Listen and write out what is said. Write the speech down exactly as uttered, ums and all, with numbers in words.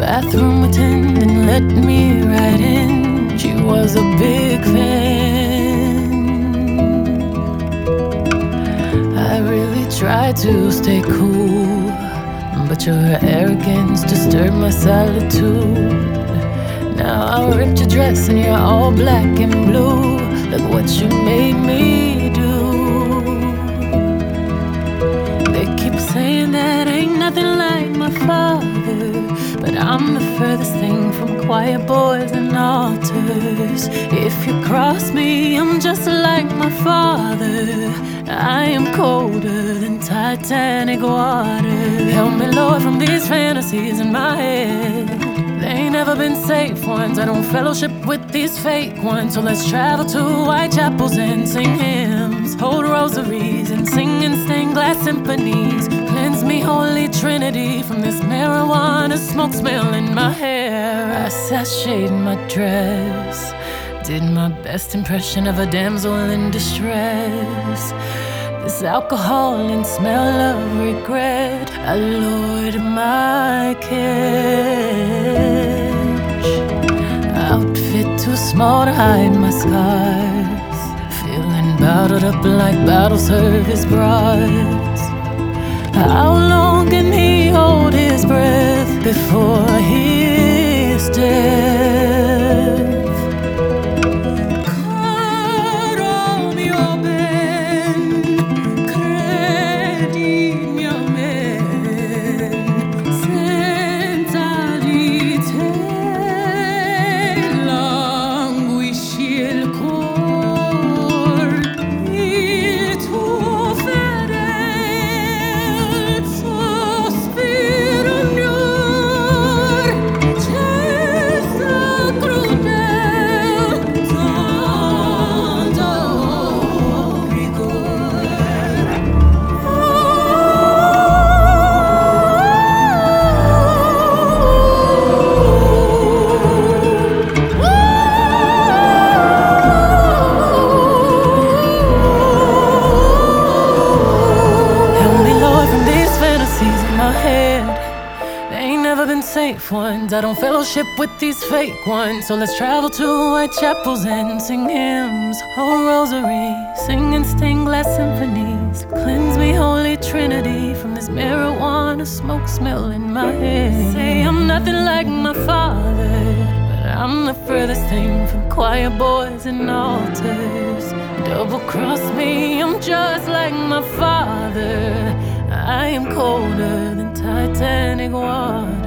bathroom attendant let me right in. She was a big fan. I really tried to stay cool, but your arrogance disturbed my solitude. Now I ripped your dress and you're all black and blue. Look what you made me do. They keep saying that ain't nothing like my father, but I'm the furthest thing from quiet boys and altars. If you cross me, I'm just like my father. I am colder than Titanic water. Help me, Lord, from these fantasies in my head. They ain't never been safe ones. I don't fellowship with these fake ones. So let's travel to Whitechapels and sing hymns, hold rosaries and sing in stained glass symphonies. Cleanse me, Holy Trinity, from this marijuana smoke smell in my hair. I sashayed my dress, did my best impression of a damsel in distress. This alcohol and smell of regret, I lowered my catch. Outfit too small to hide my scars, feeling bottled up like bottle service broads. How long can he hold his breath before his death? They ain't never been safe ones. I don't fellowship with these fake ones. So let's travel to Whitechapels and sing hymns, hold rosaries, sing in stained glass symphonies. Cleanse me, Holy Trinity, from this marijuana smoke smell in my head. Say I'm nothing like my father, but I'm the furthest thing from quiet boys and altars. Double cross me, I'm just like my father. I am colder than Titanic water.